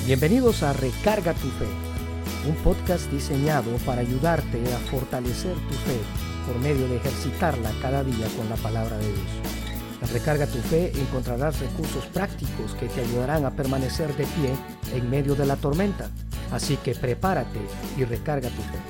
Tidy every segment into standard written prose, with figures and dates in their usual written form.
Bienvenidos a Recarga tu Fe, un podcast diseñado para ayudarte a fortalecer tu fe por medio de ejercitarla cada día con la palabra de Dios. En Recarga tu Fe encontrarás recursos prácticos que te ayudarán a permanecer de pie en medio de la tormenta. Así que prepárate y recarga tu fe.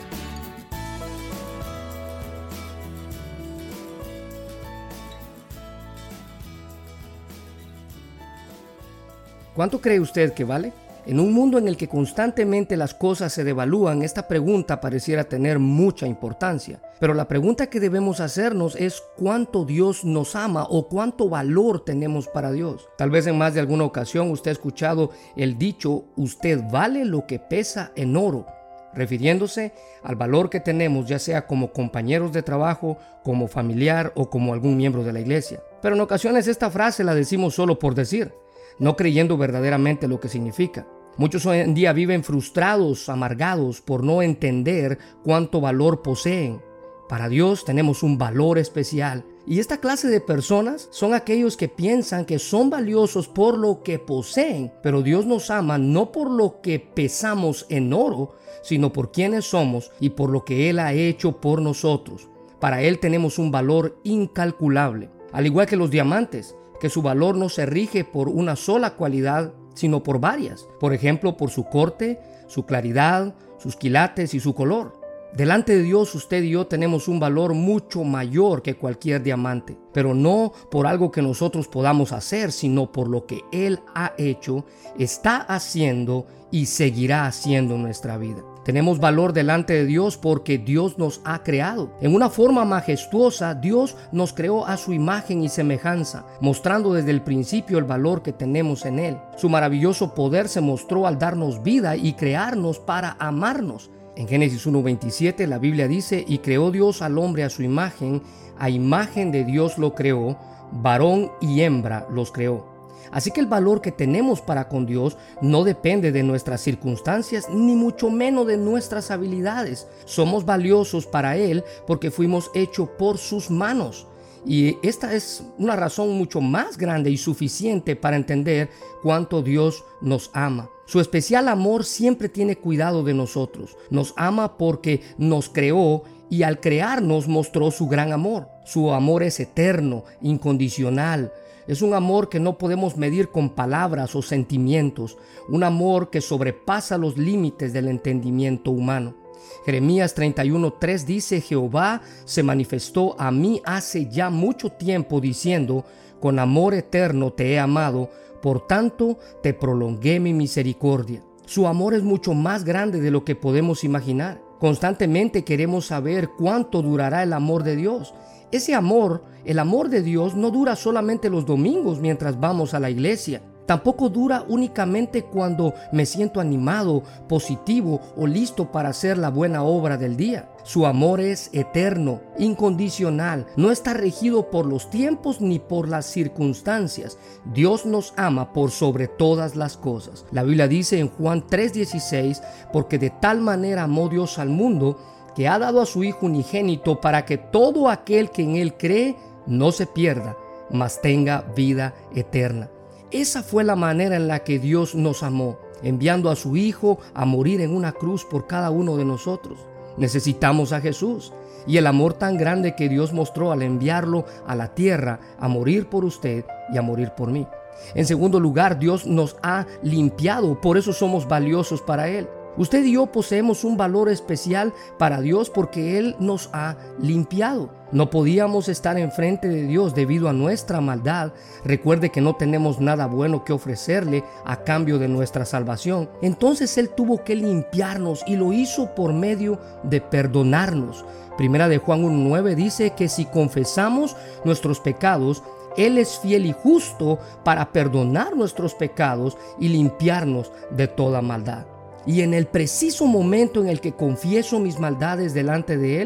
¿Cuánto cree usted que vale? En un mundo en el que constantemente las cosas se devalúan, esta pregunta pareciera tener mucha importancia. Pero la pregunta que debemos hacernos es ¿cuánto Dios nos ama o cuánto valor tenemos para Dios? Tal vez en más de alguna ocasión usted ha escuchado el dicho «usted vale lo que pesa en oro», refiriéndose al valor que tenemos ya sea como compañeros de trabajo, como familiar o como algún miembro de la iglesia. Pero en ocasiones esta frase la decimos solo por decir, no creyendo verdaderamente lo que significa. Muchos hoy en día viven frustrados, amargados por no entender cuánto valor poseen. Para Dios tenemos un valor especial. Y esta clase de personas son aquellos que piensan que son valiosos por lo que poseen, pero Dios nos ama no por lo que pesamos en oro, sino por quienes somos y por lo que Él ha hecho por nosotros. Para Él tenemos un valor incalculable, al igual que los diamantes, que su valor no se rige por una sola cualidad, sino por varias. Por ejemplo, por su corte, su claridad, sus quilates y su color. Delante de Dios, usted y yo tenemos un valor mucho mayor que cualquier diamante, pero no por algo que nosotros podamos hacer, sino por lo que Él ha hecho, está haciendo y seguirá haciendo en nuestra vida. Tenemos valor delante de Dios porque Dios nos ha creado. En una forma majestuosa, Dios nos creó a su imagen y semejanza, mostrando desde el principio el valor que tenemos en Él. Su maravilloso poder se mostró al darnos vida y crearnos para amarnos. En Génesis 1:27 la Biblia dice, y creó Dios al hombre a su imagen, a imagen de Dios lo creó, varón y hembra los creó. Así que el valor que tenemos para con Dios no depende de nuestras circunstancias, ni mucho menos de nuestras habilidades. Somos valiosos para Él porque fuimos hechos por sus manos. Y esta es una razón mucho más grande y suficiente para entender cuánto Dios nos ama. Su especial amor siempre tiene cuidado de nosotros. Nos ama porque nos creó y al crearnos mostró su gran amor. Su amor es eterno, incondicional. Es un amor que no podemos medir con palabras o sentimientos. Un amor que sobrepasa los límites del entendimiento humano. Jeremías 31:3 dice, Jehová se manifestó a mí hace ya mucho tiempo diciendo, con amor eterno te he amado, por tanto te prolongué mi misericordia. Su amor es mucho más grande de lo que podemos imaginar. Constantemente queremos saber cuánto durará el amor de Dios. Ese amor, el amor de Dios, no dura solamente los domingos mientras vamos a la iglesia. Tampoco dura únicamente cuando me siento animado, positivo o listo para hacer la buena obra del día. Su amor es eterno, incondicional, no está regido por los tiempos ni por las circunstancias. Dios nos ama por sobre todas las cosas. La Biblia dice en Juan 3:16, porque de tal manera amó Dios al mundo, que ha dado a su Hijo unigénito para que todo aquel que en Él cree no se pierda, mas tenga vida eterna. Esa fue la manera en la que Dios nos amó, enviando a su Hijo a morir en una cruz por cada uno de nosotros. Necesitamos a Jesús y el amor tan grande que Dios mostró al enviarlo a la tierra a morir por usted y a morir por mí. En segundo lugar, Dios nos ha limpiado, por eso somos valiosos para Él. Usted y yo poseemos un valor especial para Dios porque Él nos ha limpiado. No podíamos estar enfrente de Dios debido a nuestra maldad. Recuerde que no tenemos nada bueno que ofrecerle a cambio de nuestra salvación. Entonces Él tuvo que limpiarnos y lo hizo por medio de perdonarnos. Primera de Juan 1:9 dice que si confesamos nuestros pecados, Él es fiel y justo para perdonar nuestros pecados y limpiarnos de toda maldad. Y en el preciso momento en el que confieso mis maldades delante de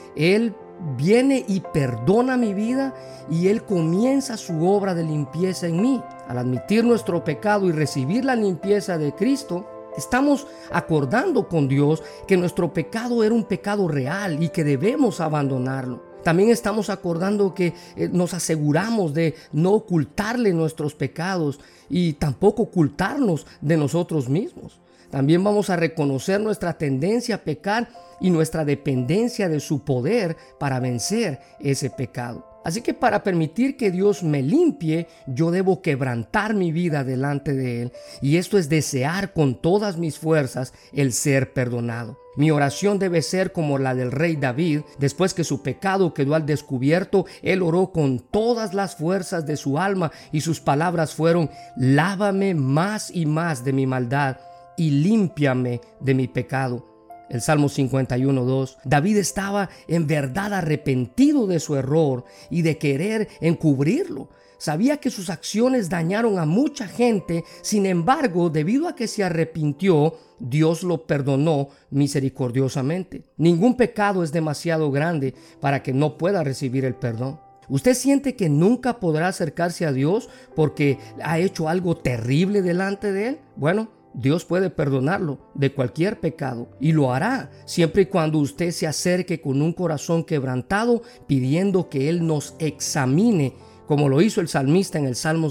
Él viene y perdona mi vida y Él comienza su obra de limpieza en mí. Al admitir nuestro pecado y recibir la limpieza de Cristo, estamos acordando con Dios que nuestro pecado era un pecado real y que debemos abandonarlo. También estamos acordando que nos aseguramos de no ocultarle nuestros pecados y tampoco ocultarnos de nosotros mismos. También vamos a reconocer nuestra tendencia a pecar y nuestra dependencia de su poder para vencer ese pecado. Así que para permitir que Dios me limpie, yo debo quebrantar mi vida delante de Él. Y esto es desear con todas mis fuerzas el ser perdonado. Mi oración debe ser como la del rey David. Después que su pecado quedó al descubierto, él oró con todas las fuerzas de su alma y sus palabras fueron: lávame más y más de mi maldad y límpiame de mi pecado. El Salmo 51:2. David estaba en verdad arrepentido de su error y de querer encubrirlo. Sabía que sus acciones dañaron a mucha gente. Sin embargo, debido a que se arrepintió, Dios lo perdonó misericordiosamente. Ningún pecado es demasiado grande para que no pueda recibir el perdón. ¿Usted siente que nunca podrá acercarse a Dios porque ha hecho algo terrible delante de Él? Bueno, Dios puede perdonarlo de cualquier pecado y lo hará siempre y cuando usted se acerque con un corazón quebrantado, pidiendo que Él nos examine, como lo hizo el salmista en el Salmo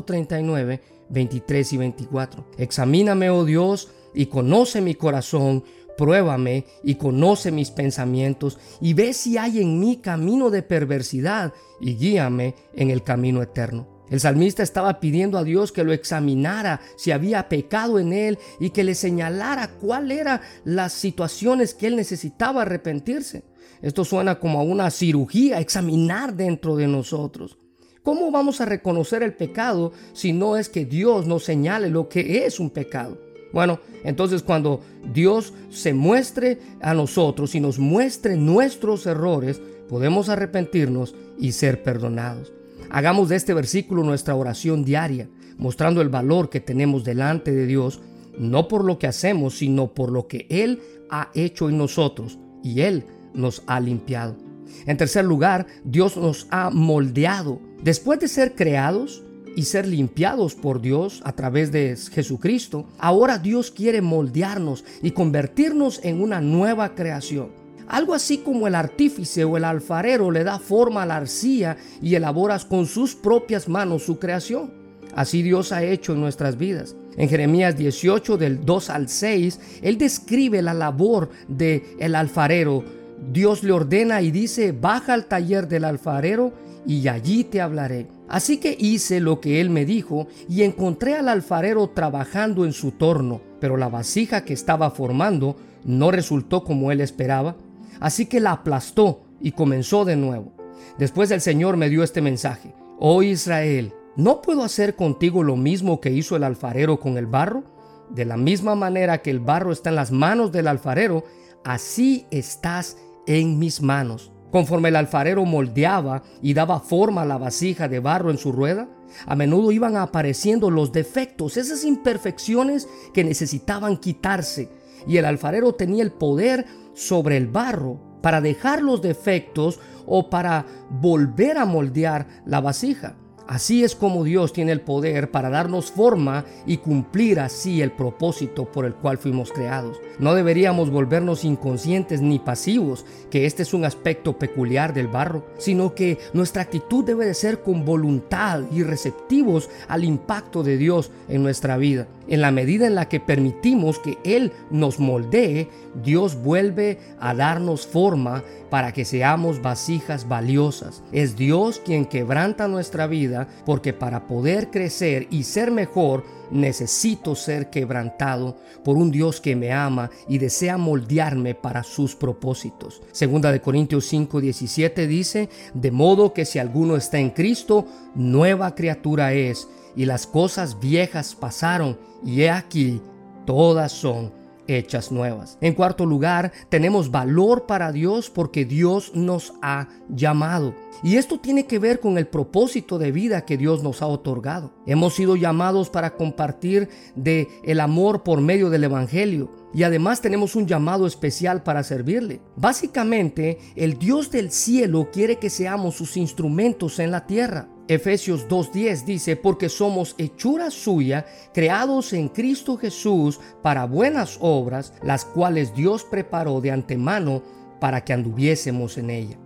139, 23 y 24. Examíname, oh Dios, y conoce mi corazón, pruébame y conoce mis pensamientos, y ve si hay en mí camino de perversidad, y guíame en el camino eterno. El salmista estaba pidiendo a Dios que lo examinara si había pecado en él y que le señalara cuáles eran las situaciones que él necesitaba arrepentirse. Esto suena como a una cirugía, examinar dentro de nosotros. ¿Cómo vamos a reconocer el pecado si no es que Dios nos señale lo que es un pecado? Bueno, entonces cuando Dios se muestre a nosotros y nos muestre nuestros errores, podemos arrepentirnos y ser perdonados. Hagamos de este versículo nuestra oración diaria, mostrando el valor que tenemos delante de Dios, no por lo que hacemos, sino por lo que Él ha hecho en nosotros y Él nos ha limpiado. En tercer lugar, Dios nos ha moldeado. Después de ser creados y ser limpiados por Dios a través de Jesucristo, ahora Dios quiere moldearnos y convertirnos en una nueva creación. Algo así como el artífice o el alfarero le da forma a la arcilla y elabora con sus propias manos su creación. Así Dios ha hecho en nuestras vidas. En Jeremías 18, del 2 al 6, Él describe la labor del alfarero. Dios le ordena y dice: baja al taller del alfarero y allí te hablaré. Así que hice lo que Él me dijo y encontré al alfarero trabajando en su torno, pero la vasija que estaba formando no resultó como él esperaba. Así que la aplastó y comenzó de nuevo. Después el Señor me dio este mensaje: oh Israel, ¿no puedo hacer contigo lo mismo que hizo el alfarero con el barro? De la misma manera que el barro está en las manos del alfarero, así estás en mis manos. Conforme el alfarero moldeaba y daba forma a la vasija de barro en su rueda, a menudo iban apareciendo los defectos, esas imperfecciones que necesitaban quitarse, y el alfarero tenía el poder sobre el barro para dejar los defectos o para volver a moldear la vasija. Así es como Dios tiene el poder para darnos forma y cumplir así el propósito por el cual fuimos creados. No deberíamos volvernos inconscientes ni pasivos, que este es un aspecto peculiar del barro, sino que nuestra actitud debe de ser con voluntad y receptivos al impacto de Dios en nuestra vida. En la medida en la que permitimos que Él nos moldee, Dios vuelve a darnos forma para que seamos vasijas valiosas. Es Dios quien quebranta nuestra vida, porque para poder crecer y ser mejor, necesito ser quebrantado por un Dios que me ama y desea moldearme para sus propósitos. Segunda de Corintios 5:17 dice: de modo que si alguno está en Cristo, nueva criatura es, y las cosas viejas pasaron, y he aquí, todas son hechas nuevas. En cuarto lugar, tenemos valor para Dios porque Dios nos ha llamado. Y esto tiene que ver con el propósito de vida que Dios nos ha otorgado. Hemos sido llamados para compartir el amor por medio del Evangelio. Y además tenemos un llamado especial para servirle. Básicamente, el Dios del cielo quiere que seamos sus instrumentos en la tierra. Efesios 2:10 dice: porque somos hechura suya, creados en Cristo Jesús para buenas obras, las cuales Dios preparó de antemano para que anduviésemos en ella.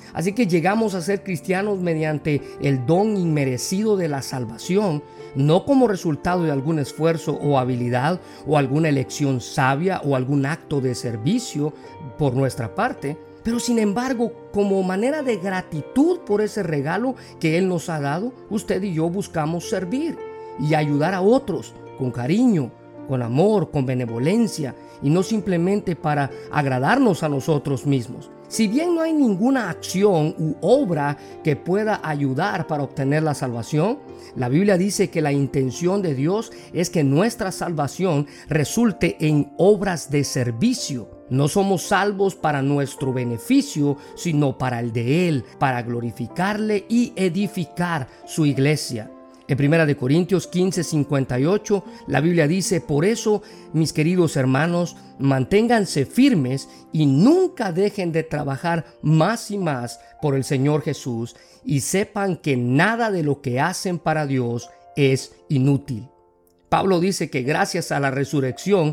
Así que llegamos a ser cristianos mediante el don inmerecido de la salvación, no como resultado de algún esfuerzo o habilidad o alguna elección sabia o algún acto de servicio por nuestra parte, pero sin embargo, como manera de gratitud por ese regalo que Él nos ha dado, usted y yo buscamos servir y ayudar a otros con cariño, con amor, con benevolencia, y no simplemente para agradarnos a nosotros mismos. Si bien no hay ninguna acción u obra que pueda ayudar para obtener la salvación, la Biblia dice que la intención de Dios es que nuestra salvación resulte en obras de servicio. No somos salvos para nuestro beneficio, sino para el de Él, para glorificarle y edificar su iglesia. En 1 Corintios 15:58, la Biblia dice: por eso, mis queridos hermanos, manténganse firmes y nunca dejen de trabajar más y más por el Señor Jesús, y sepan que nada de lo que hacen para Dios es inútil. Pablo dice que gracias a la resurrección,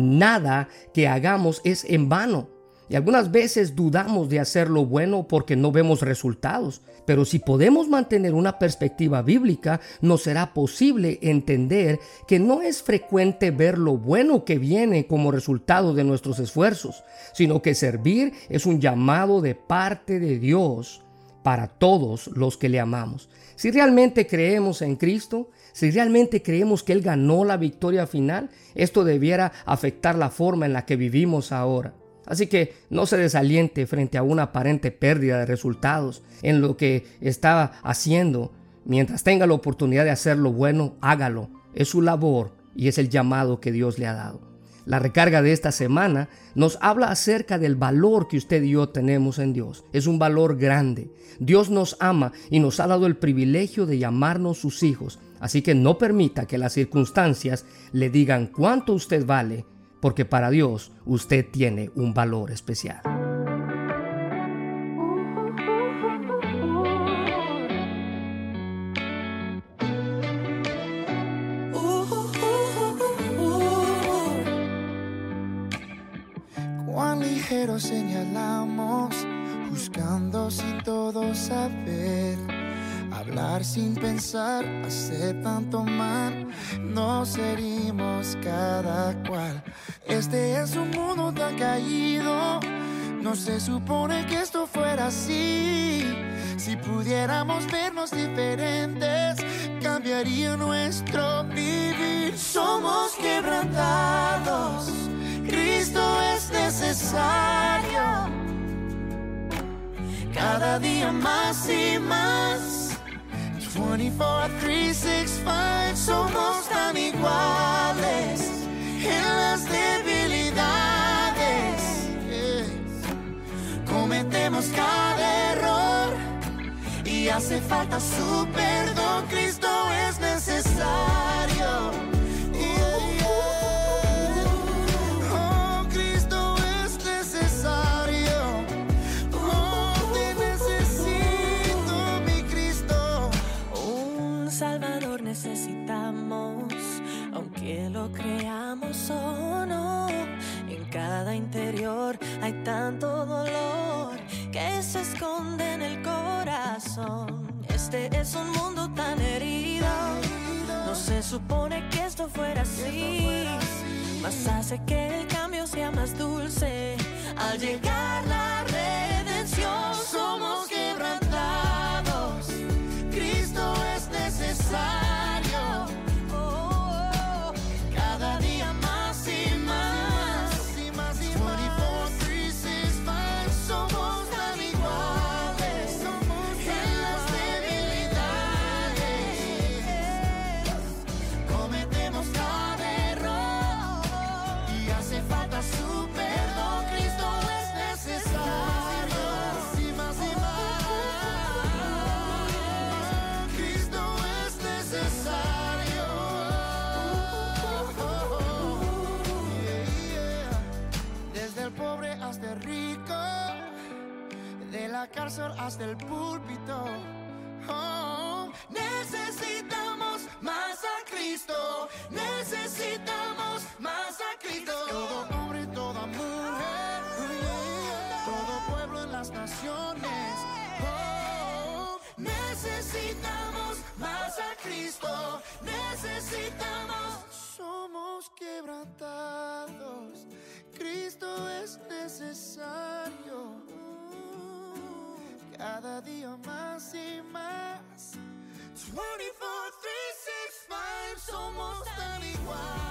nada que hagamos es en vano. Y algunas veces dudamos de hacer lo bueno porque no vemos resultados. Pero si podemos mantener una perspectiva bíblica, nos será posible entender que no es frecuente ver lo bueno que viene como resultado de nuestros esfuerzos, sino que servir es un llamado de parte de Dios para todos los que le amamos. Si realmente creemos en Cristo, si realmente creemos que Él ganó la victoria final, esto debiera afectar la forma en la que vivimos ahora. Así que no se desaliente frente a una aparente pérdida de resultados en lo que está haciendo. Mientras tenga la oportunidad de hacer lo bueno, hágalo. Es su labor y es el llamado que Dios le ha dado. La recarga de esta semana nos habla acerca del valor que usted y yo tenemos en Dios. Es un valor grande. Dios nos ama y nos ha dado el privilegio de llamarnos sus hijos. Así que no permita que las circunstancias le digan cuánto usted vale, porque para Dios usted tiene un valor especial. Cuán ligero señalamos, juzgando sin todo saber, hablar sin pensar, hacer tanto mal, nos herimos cada cual. Este es un mundo tan caído, no se supone que esto fuera así. Si pudiéramos vernos diferentes, cambiaría nuestro vivir. Somos quebrantados, Cristo es necesario, cada día más y más. 24, 365, somos tan iguales en las debilidades. Cometemos cada error y hace falta su perdón. Cristo es necesario. Oh, Cristo es necesario. Oh, te necesito, mi Cristo. Un Salvador necesitamos, aunque lo creamos o no. En cada interior hay tanto dolor que se esconde en el corazón. Este es un mundo tan herido, no se supone que esto fuera así. Mas hace que el cambio sea más dulce al llegar la redención. Somos quebrantados, Cristo es necesario. Cada día más y más, 24, 365, somos tan iguales en las debilidades. Cometemos cada error y hace falta su perdón. Cristo es necesario. Más y más. Cristo es necesario. Desde el pobre hasta el rico, de la cárcel hasta el púlpito. Oh, necesitamos más a Cristo. Necesitamos más a Cristo. Todo hombre y toda mujer, todo pueblo en las naciones, quebrantados, Cristo es necesario. Cada día más y más. 24, 3, 6, 5, somos tan igual.